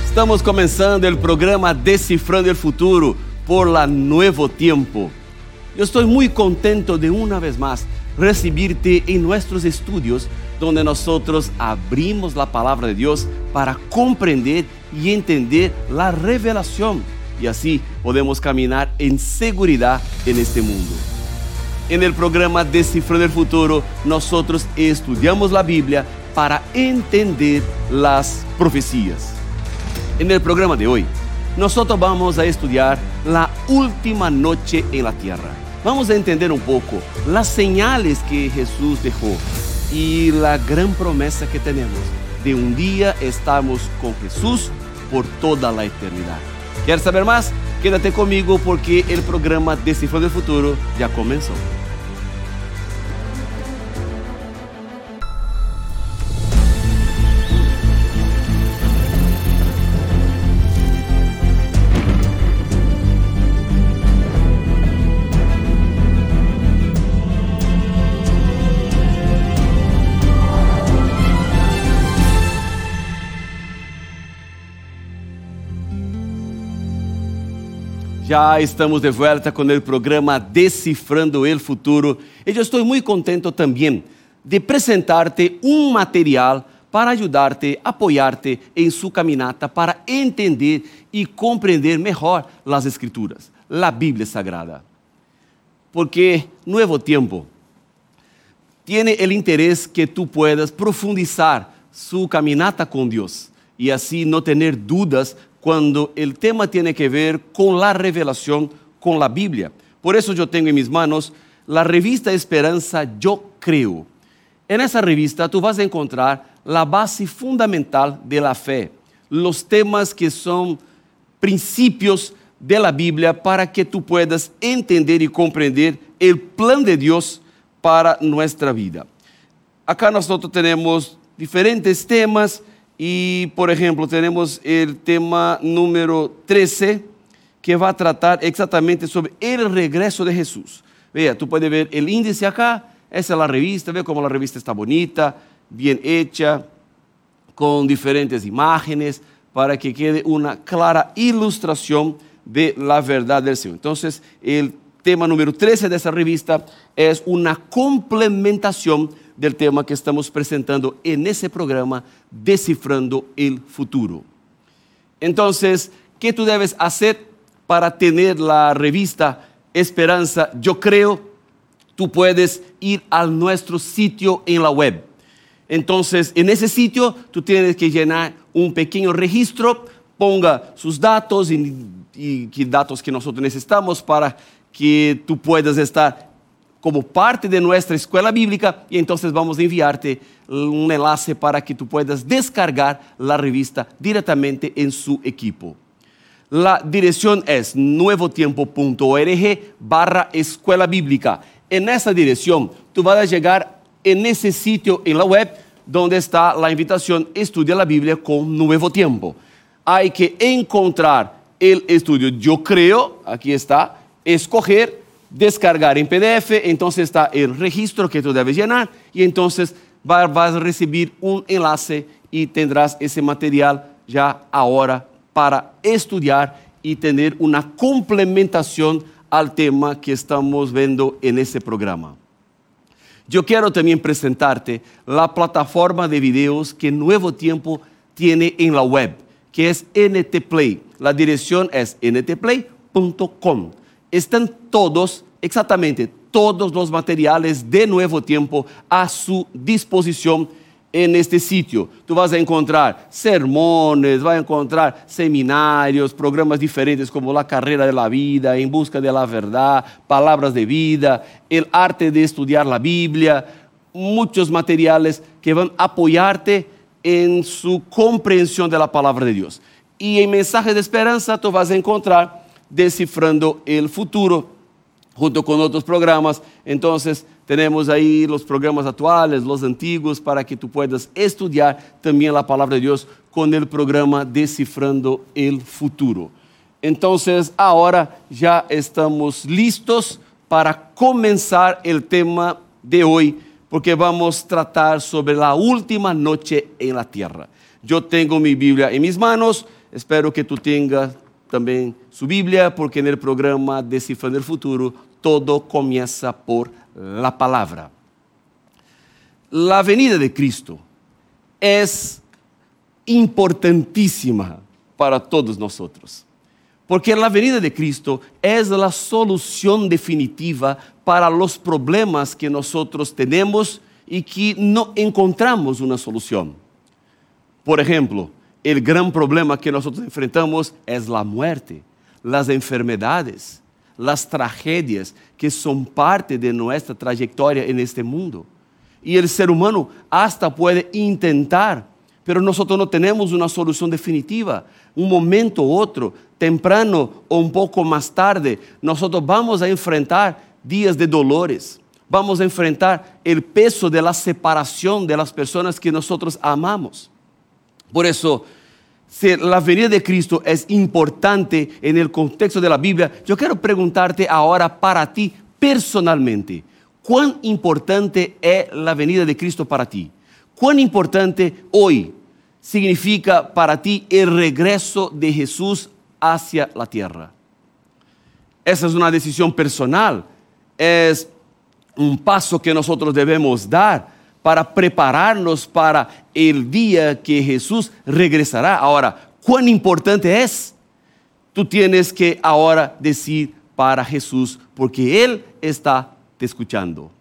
Estamos comenzando el programa Descifrando el Futuro por la Nuevo Tiempo. Yo estoy muy contento de una vez más recibirte en nuestros estudios, donde nosotros abrimos la palabra de Dios para comprender y entender la revelación, y así podemos caminar en seguridad en este mundo. En el programa Descifrando el Futuro, nosotros estudiamos la Biblia para entender las profecías. En el programa de hoy, nosotros vamos a estudiar la última noche en la tierra. Vamos a entender un poco las señales que Jesús dejó y la gran promesa que tenemos de un día estamos con Jesús por toda la eternidad. ¿Quieres saber más? Quédate conmigo porque el programa Descifrando el Futuro ya comenzó. Já estamos de volta com o programa Decifrando el Futuro e eu estou muito contente também de apresentar-te material para ajudar-te, apoiar-te em sua caminhada para entender e compreender melhor as Escrituras, a Bíblia Sagrada. Porque Nuevo Tiempo tiene el interés que tú puedas profundizar su caminata con Dios y así no tener dudas cuando el tema tiene que ver con la revelación, con la Biblia. Por eso yo tengo en mis manos la revista Esperanza Yo Creo. En esa revista tú vas a encontrar la base fundamental de la fe, los temas que son principios de la Biblia para que tú puedas entender y comprender el plan de Dios para nuestra vida. Acá nosotros tenemos diferentes temas. Y, por ejemplo, tenemos el tema número 13, que va a tratar exactamente sobre el regreso de Jesús. Vea, tú puedes ver el índice acá, esa es la revista, ve cómo la revista está bonita, bien hecha, con diferentes imágenes, para que quede una clara ilustración de la verdad del Señor. Entonces, el tema número 13 de esa revista es una complementación del tema que estamos presentando en ese programa Descifrando el Futuro. Entonces, ¿qué tú debes hacer para tener la revista Esperanza Yo Creo? Tú puedes ir a nuestro sitio en la web. Entonces, en ese sitio, tú tienes que llenar un pequeño registro, ponga sus datos y qué datos que nosotros necesitamos para que tú puedas estar como parte de nuestra escuela bíblica y entonces vamos a enviarte un enlace para que tú puedas descargar la revista directamente en su equipo. La dirección es nuevotiempo.org/escuela bíblica. En esa dirección tú vas a llegar en ese sitio en la web donde está la invitación Estudia la Biblia con Nuevo Tiempo. Hay que encontrar el estudio Yo Creo, aquí está, escoger, descargar en PDF, entonces está el registro que tú debes llenar y entonces vas a recibir un enlace y tendrás ese material ya ahora para estudiar y tener una complementación al tema que estamos viendo en ese programa. Yo quiero también presentarte la plataforma de videos que Nuevo Tiempo tiene en la web, que es NT Play. La dirección es ntplay.com. Están exactamente todos los materiales de Nuevo Tiempo a su disposición en este sitio. Tú vas a encontrar sermones, vas a encontrar seminarios, programas diferentes como La Carrera de la Vida, En Busca de la Verdad, Palabras de Vida, El Arte de Estudiar la Biblia, muchos materiales que van a apoyarte en su comprensión de la palabra de Dios. Y en Mensajes de Esperanza tú vas a encontrar Descifrando el Futuro, junto con otros programas. Entonces tenemos ahí los programas actuales, los antiguos, para que tú puedas estudiar también la palabra de Dios con el programa Descifrando el Futuro. Entonces ahora ya estamos listos para comenzar el tema de hoy, porque vamos a tratar sobre la última noche en la tierra. Yo tengo mi Biblia en mis manos. espero que tú tengas también su Biblia, porque en el programa Descifrando el Futuro todo comienza por la palabra. La venida de Cristo es importantísima para todos nosotros, porque la venida de Cristo es la solución definitiva para los problemas que nosotros tenemos y que no encontramos una solución. Por ejemplo, el gran problema que nosotros enfrentamos es la muerte, las enfermedades, las tragedias que son parte de nuestra trayectoria en este mundo. Y el ser humano hasta puede intentar, pero nosotros no tenemos una solución definitiva. Un momento u otro, temprano o un poco más tarde, nosotros vamos a enfrentar días de dolores. Vamos a enfrentar el peso de la separación de las personas que nosotros amamos. Por eso, si la venida de Cristo es importante en el contexto de la Biblia, yo quiero preguntarte ahora para ti personalmente, ¿cuán importante es la venida de Cristo para ti? ¿Cuán importante hoy significa para ti el regreso de Jesús hacia la tierra? Esa es una decisión personal, es un paso que nosotros debemos dar para prepararnos para el día que Jesús regresará. Ahora, ¿cuán importante es? Tú tienes que ahora decir para Jesús, porque Él está te escuchando.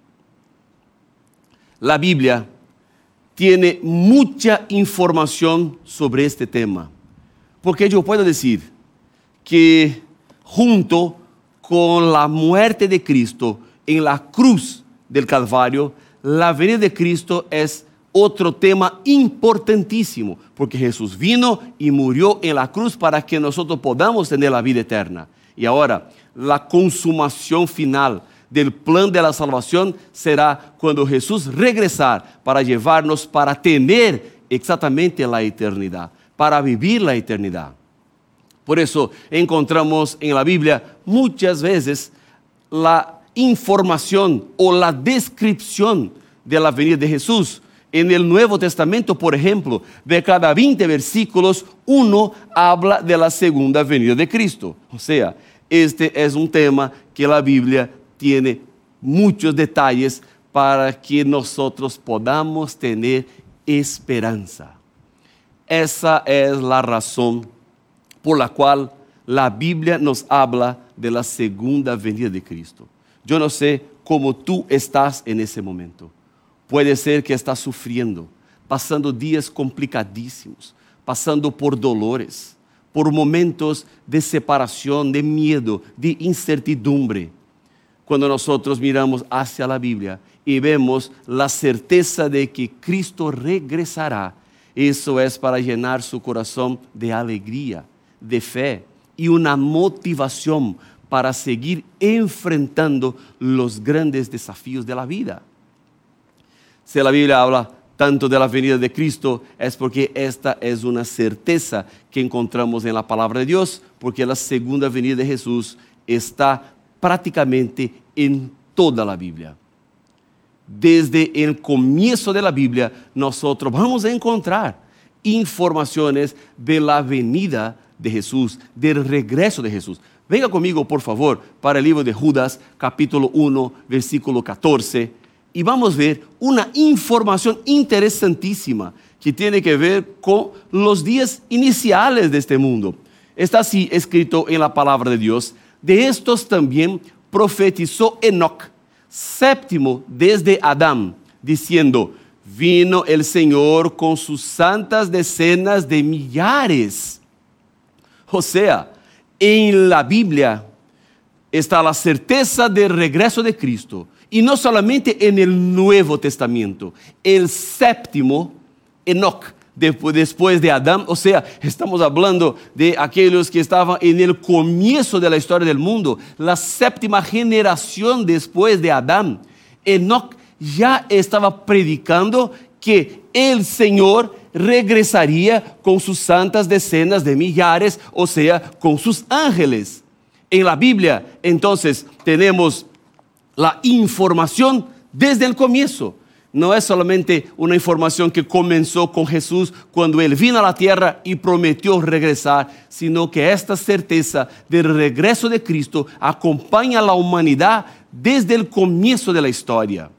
La Biblia tiene mucha información sobre este tema, porque yo puedo decir que junto con la muerte de Cristo en la cruz del Calvario, la venida de Cristo es otro tema importantísimo, porque Jesús vino y murió en la cruz para que nosotros podamos tener la vida eterna. Y ahora, la consumación final del plan de la salvación será cuando Jesús regresar para llevarnos para tener exactamente la eternidad, para vivir la eternidad. Por eso encontramos en la Biblia muchas veces la información o la descripción de la venida de Jesús. En el Nuevo Testamento, por ejemplo, de cada 20 versículos, uno habla de la segunda venida de Cristo. O sea, este es un tema que la Biblia tiene muchos detalles para que nosotros podamos tener esperanza. Esa es la razón por la cual la Biblia nos habla de la segunda venida de Cristo. Yo no sé cómo tú estás en ese momento. Puede ser que estás sufriendo, pasando días complicadísimos, pasando por dolores, por momentos de separación, de miedo, de incertidumbre. Cuando nosotros miramos hacia la Biblia y vemos la certeza de que Cristo regresará, eso es para llenar su corazón de alegría, de fe y una motivación para seguir enfrentando los grandes desafíos de la vida. Si la Biblia habla tanto de la venida de Cristo, es porque esta es una certeza que encontramos en la palabra de Dios, porque la segunda venida de Jesús está prácticamente en toda la Biblia. Desde el comienzo de la Biblia, nosotros vamos a encontrar informaciones de la venida de Jesús, del regreso de Jesús. Venga conmigo, por favor, para el libro de Judas, capítulo 1, versículo 14, y vamos a ver una información interesantísima que tiene que ver con los días iniciales de este mundo. Está así escrito en la palabra de Dios: de estos también profetizó Enoc, séptimo desde Adán, diciendo: vino el Señor con sus santas decenas de millares. O sea, en la Biblia está la certeza del regreso de Cristo. Y no solamente en el Nuevo Testamento. El séptimo, Enoc, después de Adán. O sea, estamos hablando de aquellos que estaban en el comienzo de la historia del mundo. La séptima generación después de Adán. Enoc ya estaba predicando que el Señor regresaría con sus santas decenas de millares, o sea, con sus ángeles. En la Biblia, entonces, tenemos la información desde el comienzo. No es solamente una información que comenzó con Jesús cuando Él vino a la tierra y prometió regresar, sino que esta certeza del regreso de Cristo acompaña a la humanidad desde el comienzo de la historia.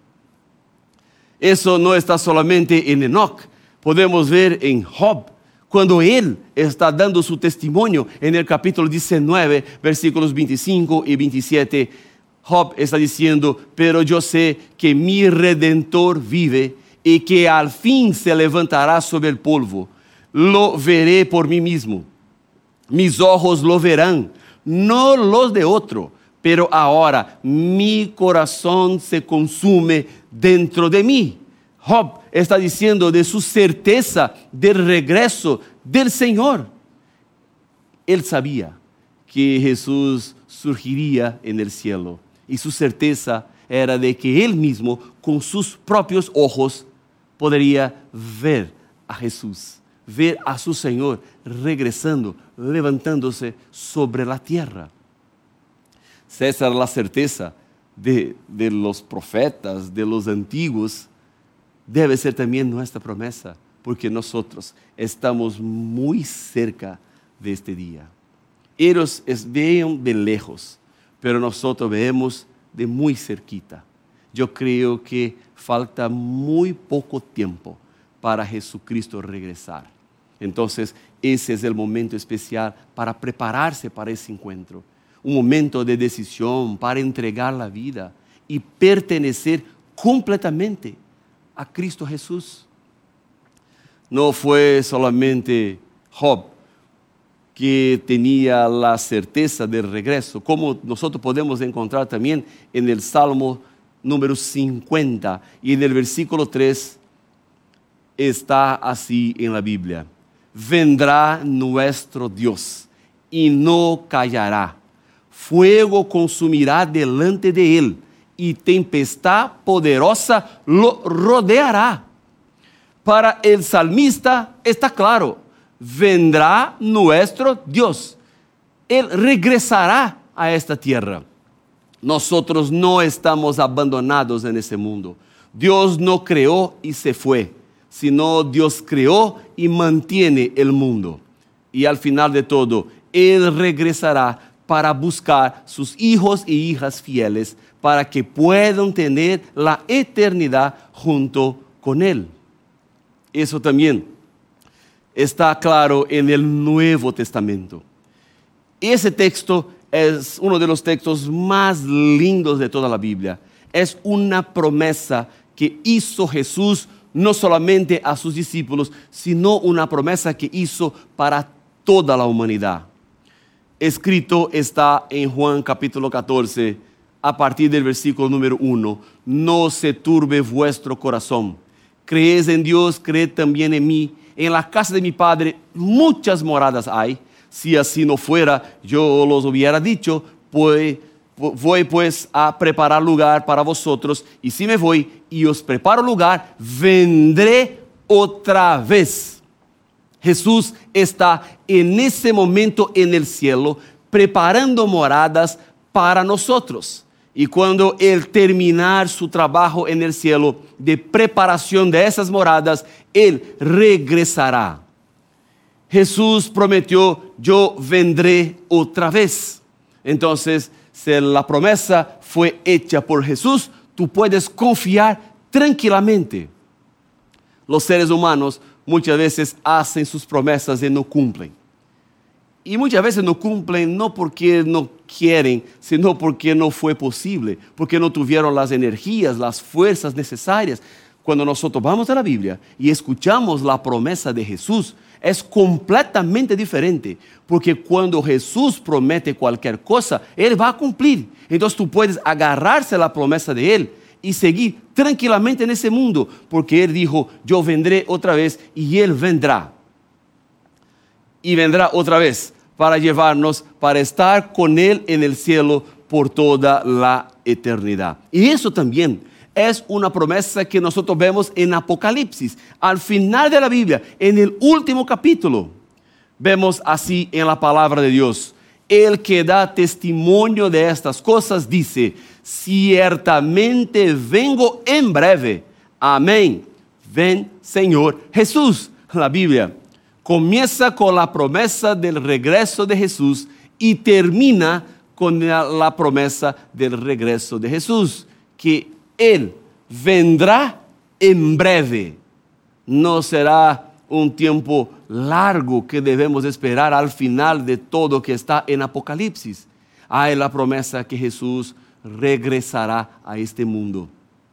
Eso no está solamente en Enoch, podemos ver en Job, cuando él está dando su testimonio en el capítulo 19, versículos 25 y 27, Job está diciendo, pero yo sé que mi Redentor vive y que al fin se levantará sobre el polvo. Lo veré por mí mismo. Mis ojos lo verán, no los de otro. Pero ahora mi corazón se consume dentro de mí. Job está diciendo de su certeza del regreso del Señor. Él sabía que Jesús surgiría en el cielo. Y su certeza era de que él mismo, con sus propios ojos, podría ver a Jesús, ver a su Señor regresando, levantándose sobre la tierra. Esa era la certeza de los profetas, de los antiguos. Debe ser también nuestra promesa, porque nosotros estamos muy cerca de este día. Ellos veían de lejos, pero nosotros vemos de muy cerquita. Yo creo que falta muy poco tiempo para Jesucristo regresar. Entonces, ese es el momento especial para prepararse para ese encuentro. Un momento de decisión para entregar la vida y pertenecer completamente a Cristo Jesús. No fue solamente Job que tenía la certeza del regreso, como nosotros podemos encontrar también en el Salmo número 50 y en el versículo 3 está así en la Biblia: vendrá nuestro Dios y no callará, fuego consumirá delante de él y tempestad poderosa lo rodeará. Para el salmista está claro, vendrá nuestro Dios. Él regresará a esta tierra. Nosotros no estamos abandonados en ese mundo. Dios no creó y se fue, sino Dios creó y mantiene el mundo. Y al final de todo, Él regresará para buscar sus hijos y hijas fieles, para que puedan tener la eternidad junto con Él. Eso también está claro en el Nuevo Testamento. Ese texto es uno de los textos más lindos de toda la Biblia. Es una promesa que hizo Jesús no solamente a sus discípulos, sino una promesa que hizo para toda la humanidad. Escrito está en Juan capítulo 14, a partir del versículo número 1. No se turbe vuestro corazón. Creéis en Dios, creed también en mí. En la casa de mi Padre muchas moradas hay. Si así no fuera, yo los hubiera dicho, pues, voy pues a preparar lugar para vosotros. Y si me voy y os preparo lugar, vendré otra vez. Jesús está en ese momento en el cielo, preparando moradas para nosotros. Y cuando Él terminar su trabajo en el cielo de preparación de esas moradas, Él regresará. Jesús prometió, yo vendré otra vez. Entonces, si la promesa fue hecha por Jesús, tú puedes confiar tranquilamente. Los seres humanos muchas veces hacen sus promesas y no cumplen. Y muchas veces no cumplen no porque no quieren, sino porque no fue posible, porque no tuvieron las energías, las fuerzas necesarias. Cuando nosotros vamos a la Biblia y escuchamos la promesa de Jesús, es completamente diferente, porque cuando Jesús promete cualquier cosa, Él va a cumplir. Entonces tú puedes agarrarse a la promesa de Él y seguir tranquilamente en ese mundo, porque Él dijo, yo vendré otra vez y Él vendrá. Y vendrá otra vez para llevarnos, para estar con Él en el cielo por toda la eternidad. Y eso también es una promesa que nosotros vemos en Apocalipsis. Al final de la Biblia, en el último capítulo, vemos así en la palabra de Dios. El que da testimonio de estas cosas dice, ciertamente vengo en breve. amén. Ven, Señor Jesús. La Biblia comienza con la promesa del regreso de Jesús y termina con la promesa del regreso de Jesús, que Él vendrá en breve. No será un tiempo largo que debemos esperar al final de todo que está en Apocalipsis. Hay la promesa que Jesús regresará a este mundo.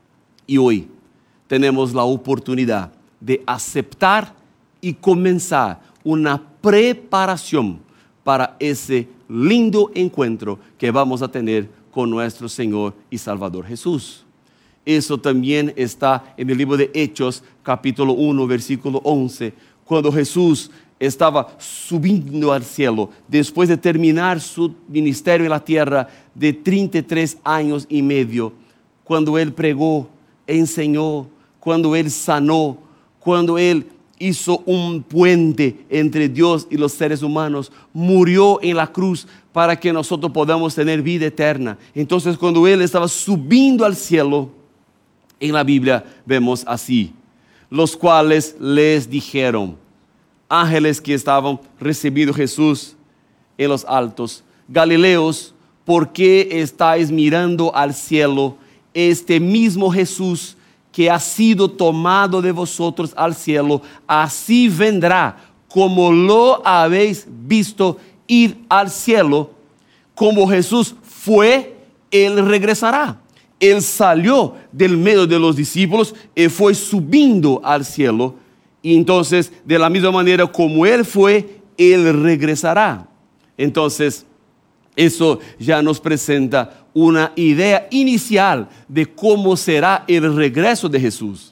Y hoy tenemos la oportunidad de aceptar y comenzar una preparación para ese lindo encuentro que vamos a tener con nuestro Señor y Salvador Jesús. Eso también está en el libro de Hechos, capítulo 1, versículo 11, cuando Jesús estaba subiendo al cielo, después de terminar su ministerio en la tierra de 33 años y medio, cuando Él pregó, enseñó, cuando Él sanó, cuando Él hizo un puente entre Dios y los seres humanos, murió en la cruz para que nosotros podamos tener vida eterna. Entonces, cuando Él estaba subiendo al cielo, en la Biblia vemos así: los cuales les dijeron, ángeles que estaban recibiendo Jesús en los altos, Galileos, ¿por qué estáis mirando al cielo? Este mismo Jesús que ha sido tomado de vosotros al cielo, así vendrá, como lo habéis visto ir al cielo. Como Jesús fue, Él regresará. Él salió del medio de los discípulos y fue subiendo al cielo. Y entonces, de la misma manera como Él fue, Él regresará. Entonces, eso ya nos presenta una idea inicial de cómo será el regreso de Jesús.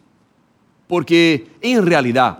Porque en realidad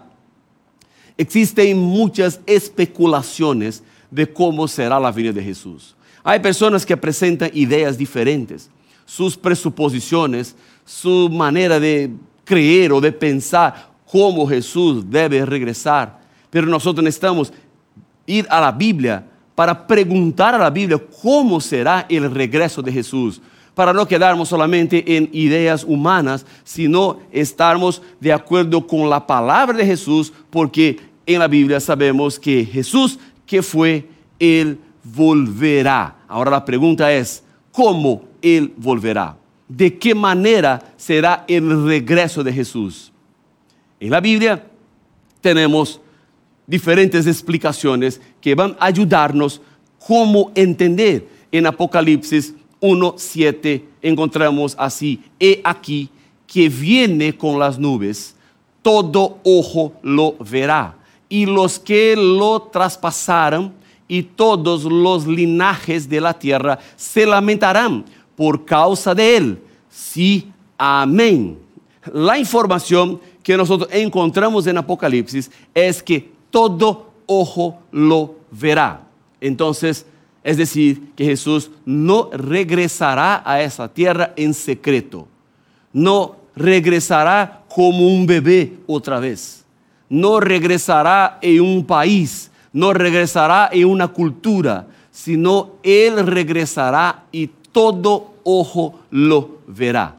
existen muchas especulaciones de cómo será la venida de Jesús. Hay personas que presentan ideas diferentes, sus presuposiciones, su manera de creer o de pensar cómo Jesús debe regresar. Pero nosotros necesitamos ir a la Biblia para preguntar a la Biblia cómo será el regreso de Jesús, para no quedarnos solamente en ideas humanas, sino estarmos de acuerdo con la palabra de Jesús, porque en la Biblia sabemos que Jesús, que fue, Él volverá. Ahora la pregunta es, ¿cómo Él volverá? ¿De qué manera será el regreso de Jesús? En la Biblia tenemos diferentes explicaciones que van a ayudarnos cómo entender. En Apocalipsis 1:7 encontramos así: he aquí que viene con las nubes, todo ojo lo verá, y los que lo traspasaron y todos los linajes de la tierra se lamentarán por causa de él. Sí, amén. La información que nosotros encontramos en Apocalipsis es que todo ojo lo verá. Entonces, es decir, que Jesús no regresará a esa tierra en secreto. No regresará como un bebé otra vez. No regresará en un país. No regresará en una cultura. Sino Él regresará y todo ojo lo verá.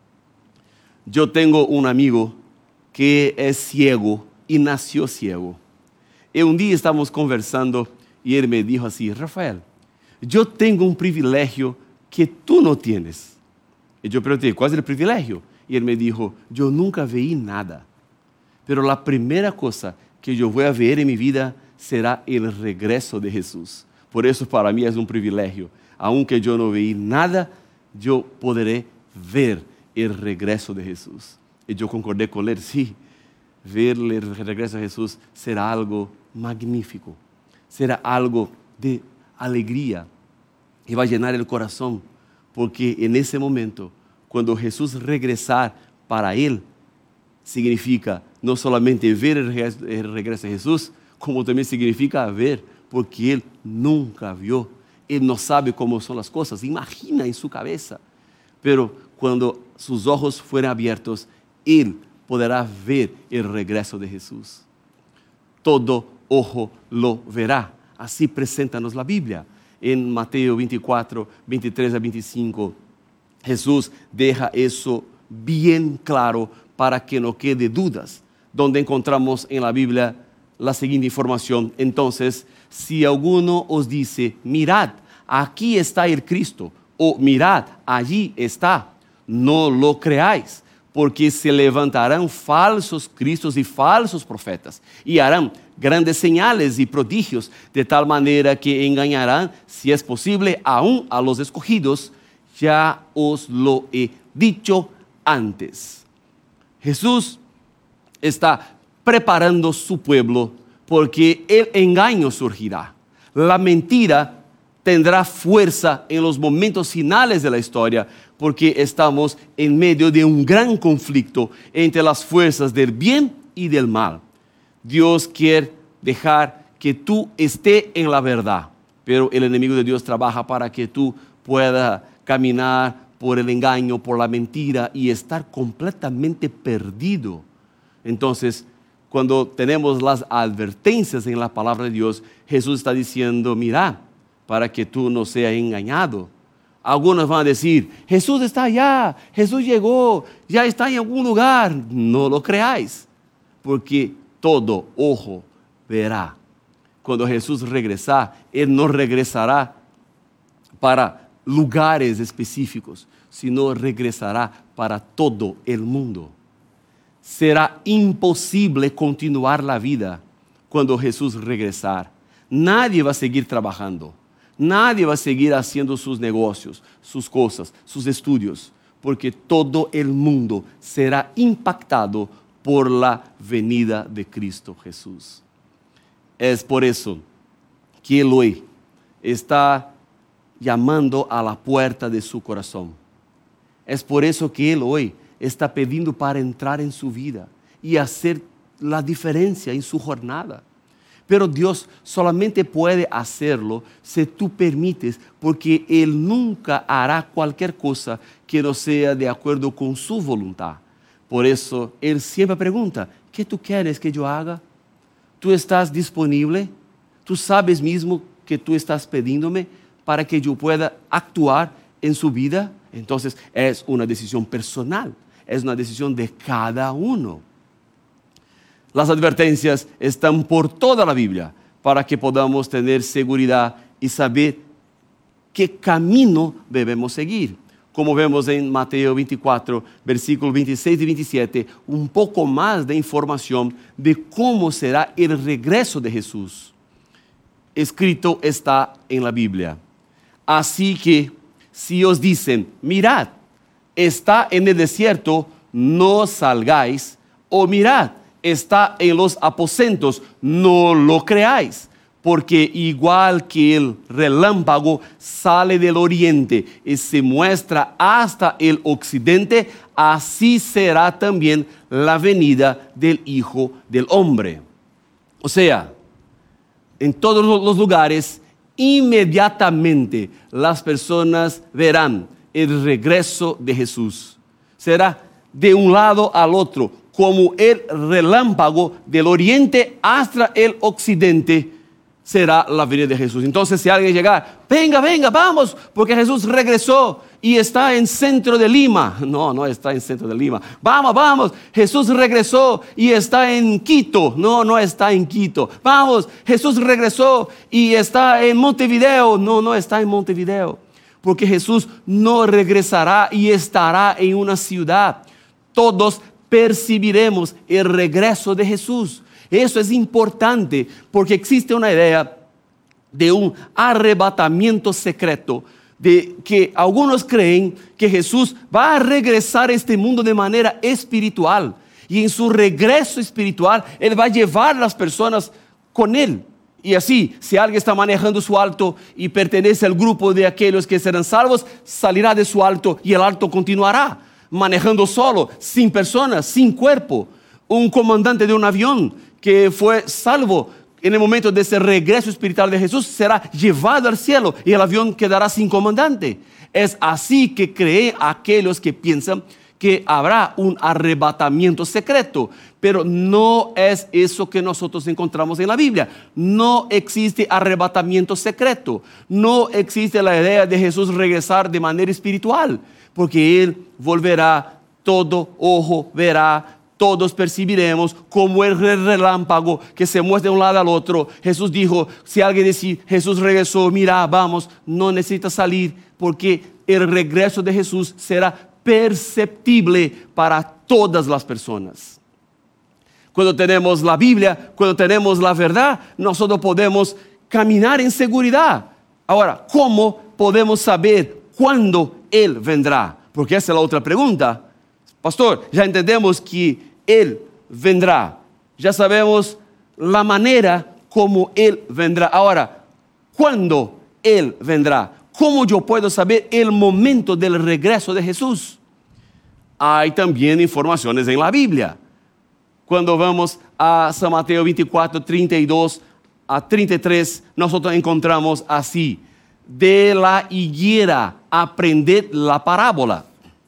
Yo tengo un amigo que es ciego y nació ciego. Y un día estábamos conversando y él me dijo así: Rafael, yo tengo un privilegio que tú no tienes. Y yo pregunté: ¿cuál es el privilegio? Y él me dijo: yo nunca vi nada, pero la primera cosa que yo voy a ver en mi vida será el regreso de Jesús. Por eso para mí es un privilegio. Aunque yo no vi nada, yo podré ver el regreso de Jesús. Y yo concordé con él: sí, ver el regreso de Jesús será algo magnífico, será algo de alegría y va a llenar el corazón, porque en ese momento, cuando Jesús regresar para Él, significa no solamente ver el regreso de Jesús, como también significa ver, porque Él nunca vio, Él no sabe cómo son las cosas, imagina en su cabeza, pero cuando sus ojos fueren abiertos, Él podrá ver el regreso de Jesús. Todo ojo lo verá. Así preséntanos la Biblia. En Mateo 24, 23 a 25, Jesús deja eso bien claro para que no quede dudas, donde encontramos en la Biblia la siguiente información. Entonces, si alguno os dice, mirad, aquí está el Cristo, o mirad, allí está, no lo creáis, porque se levantarán falsos cristos y falsos profetas, y harán grandes señales y prodigios, de tal manera que engañarán, si es posible, aún a los escogidos. Ya os lo he dicho antes. Jesús está preparando su pueblo porque el engaño surgirá. La mentira tendrá fuerza en los momentos finales de la historia porque estamos en medio de un gran conflicto entre las fuerzas del bien y del mal. Dios quiere dejar que tú estés en la verdad, pero el enemigo de Dios trabaja para que tú puedas caminar por el engaño, por la mentira y estar completamente perdido. Entonces, cuando tenemos las advertencias en la palabra de Dios, Jesús está diciendo, mira, para que tú no seas engañado. Algunos van a decir, Jesús está allá, Jesús llegó, ya está en algún lugar. No lo creáis, porque todo ojo verá. Cuando Jesús regresa, Él no regresará para lugares específicos, sino regresará para todo el mundo. Será imposible continuar la vida cuando Jesús regresar. Nadie va a seguir trabajando, nadie va a seguir haciendo sus negocios, sus cosas, sus estudios, porque todo el mundo será impactado por la venida de Cristo Jesús. Es por eso que Él hoy está llamando a la puerta de su corazón. Es por eso que Él hoy está pidiendo para entrar en su vida y hacer la diferencia en su jornada. Pero Dios solamente puede hacerlo si tú permites, porque Él nunca hará cualquier cosa que no sea de acuerdo con su voluntad. Por eso Él siempre pregunta, ¿qué tú quieres que yo haga? ¿Tú estás disponible? ¿Tú sabes mismo que tú estás pidiéndome para que yo pueda actuar en su vida? Entonces es una decisión personal, es una decisión de cada uno. Las advertencias están por toda la Biblia para que podamos tener seguridad y saber qué camino debemos seguir. Como vemos en Mateo 24, versículos 26 y 27, un poco más de información de cómo será el regreso de Jesús. Escrito está en la Biblia. Así que si os dicen, mirad, está en el desierto, no salgáis, o mirad, está en los aposentos, no lo creáis, porque igual que el relámpago sale del oriente y se muestra hasta el occidente, así será también la venida del Hijo del Hombre. O sea, en todos los lugares, inmediatamente las personas verán el regreso de Jesús. Será de un lado al otro, como el relámpago del oriente hasta el occidente, será la venida de Jesús. Entonces, si alguien llega, venga, vamos, porque Jesús regresó y está en centro de Lima. No está en centro de Lima. Vamos, Jesús regresó y está en Quito. No está en Quito. Vamos, Jesús regresó y está en Montevideo. No está en Montevideo. Porque Jesús no regresará y estará en una ciudad. Todos percibiremos el regreso de Jesús. Eso es importante porque existe una idea de un arrebatamiento secreto, de que algunos creen que Jesús va a regresar a este mundo de manera espiritual y en su regreso espiritual Él va a llevar a las personas con Él. Y así, si alguien está manejando su auto y pertenece al grupo de aquellos que serán salvos, salirá de su auto y el auto continuará manejando solo, sin personas, sin cuerpo. Un comandante de un avión que fue salvo en el momento de ese regreso espiritual de Jesús será llevado al cielo y el avión quedará sin comandante. Es así que creen aquellos que piensan que habrá un arrebatamiento secreto, pero no es eso que nosotros encontramos en la Biblia. No existe arrebatamiento secreto, no existe la idea de Jesús regresar de manera espiritual, porque Él volverá todo ojo verá, todos percibiremos como el relámpago que se muestra de un lado al otro. Jesús dijo, si alguien dice, Jesús regresó, mira, vamos, no necesita salir, porque el regreso de Jesús será perceptible para todas las personas. Cuando tenemos la Biblia, cuando tenemos la verdad, nosotros podemos caminar en seguridad. Ahora, ¿cómo podemos saber cuándo Él vendrá? Porque esa es la otra pregunta. Pastor, ya entendemos que Él vendrá. Ya sabemos la manera como Él vendrá. Ahora, ¿cuándo Él vendrá? ¿Cómo yo puedo saber el momento del regreso de Jesús? Hay también informaciones en la Biblia. Cuando vamos a San Mateo 24, 32 a 33, nosotros encontramos así: de la higuera aprended la parábola.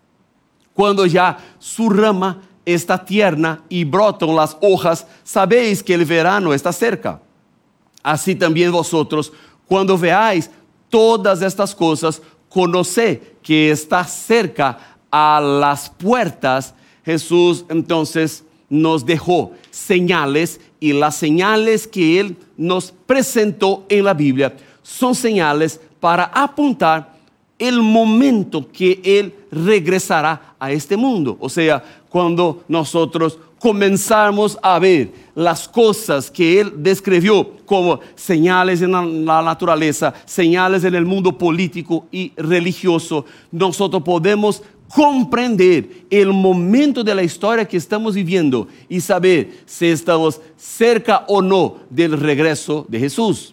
Cuando ya su rama está tierna y brotan las hojas, sabéis que el verano está cerca. Así también vosotros, cuando veáis todas estas cosas, conoced que está cerca a las puertas. Jesús entonces nos dejó señales, y las señales que Él nos presentó en la Biblia son señales para apuntar el momento que Él regresará a este mundo. O sea, cuando nosotros comenzamos a ver las cosas que Él describió como señales en la naturaleza, señales en el mundo político y religioso, nosotros podemos comprender el momento de la historia que estamos viviendo y saber si estamos cerca o no del regreso de Jesús.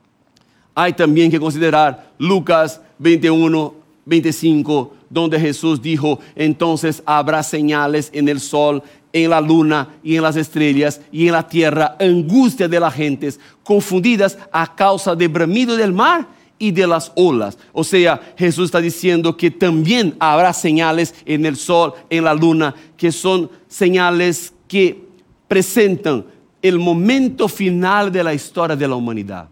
Hay también que considerar Lucas 21, 25, donde Jesús dijo, entonces habrá señales en el sol, en la luna y en las estrellas, y en la tierra angustia de las gentes, confundidas a causa del bramido del mar y de las olas. O sea, Jesús está diciendo que también habrá señales en el sol, en la luna, que son señales que presentan el momento final de la historia de la humanidad.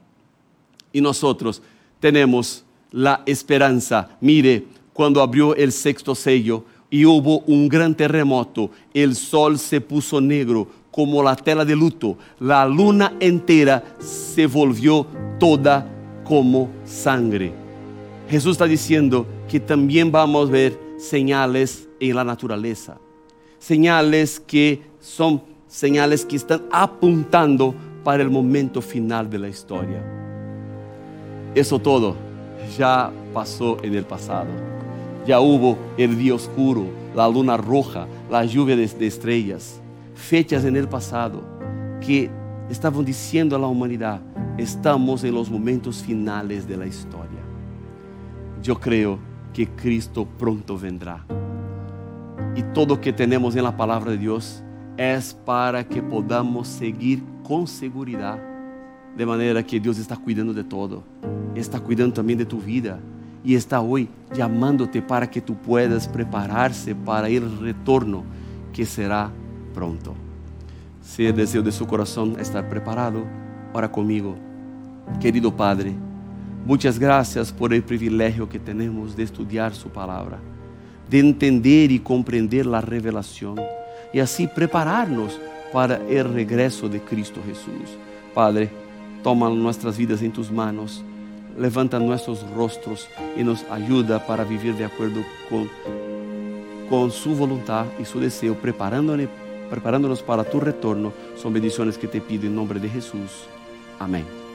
Y nosotros tenemos la esperanza. Mire, cuando abrió el sexto sello y hubo un gran terremoto, el sol se puso negro como la tela de luto, la luna entera se volvió toda como sangre. Jesús está diciendo que también vamos a ver señales en la naturaleza, señales que son señales que están apuntando para el momento final de la historia. Eso todo ya pasó en el pasado. Ya hubo el día oscuro, la luna roja, la lluvia de estrellas, fechas en el pasado que estaban diciendo a la humanidad, estamos en los momentos finales de la historia. Yo creo que Cristo pronto vendrá. Y todo lo que tenemos en la palabra de Dios es para que podamos seguir con seguridad. De manera que Dios está cuidando de todo. Está cuidando también de tu vida. Y está hoy llamándote para que tú puedas prepararse para el retorno que será pronto. Si el deseo de su corazón estar preparado, ora conmigo. Querido Padre, muchas gracias por el privilegio que tenemos de estudiar su palabra, de entender y comprender la revelación y así prepararnos para el regreso de Cristo Jesús. Padre, toma nuestras vidas en tus manos, levanta nuestros rostros y nos ayuda para vivir de acuerdo con su voluntad y su deseo, preparándonos para tu retorno. Son bendiciones que te pido en nombre de Jesús. Amén.